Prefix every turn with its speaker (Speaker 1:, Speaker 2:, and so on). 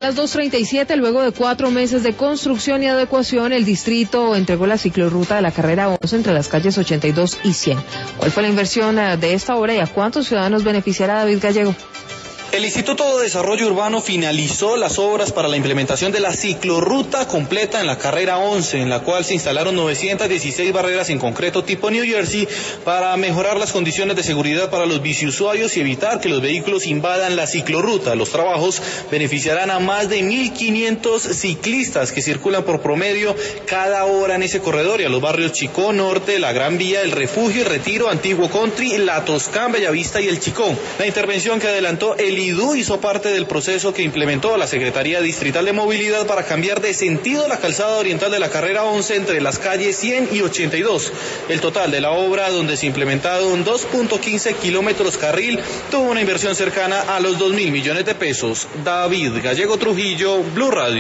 Speaker 1: A las 2:37, luego de 4 meses de construcción y adecuación, el distrito entregó la ciclorruta de la carrera 11 entre las calles 82 y 100. ¿Cuál fue la inversión de esta obra y a cuántos ciudadanos beneficiará David Gallego?
Speaker 2: El Instituto de Desarrollo Urbano finalizó las obras para la implementación de la ciclorruta completa en la carrera 11, en la cual se instalaron 916 barreras en concreto tipo New Jersey para mejorar las condiciones de seguridad para los biciusuarios y evitar que los vehículos invadan la ciclorruta. Los trabajos beneficiarán a más de 1.500 ciclistas que circulan por promedio cada hora en ese corredor y a los barrios Chicó Norte, La Gran Vía, El Refugio, El Retiro, Antiguo Country, La Toscán, Bellavista y El Chicó. La intervención que adelantó el IDU hizo parte del proceso que implementó la Secretaría Distrital de Movilidad para cambiar de sentido la calzada oriental de la carrera 11 entre las calles 100 y 82. El total de la obra, donde se implementaron 2.15 kilómetros carril, tuvo una inversión cercana a los 2.000 millones de pesos. David Gallego Trujillo, Blue Radio.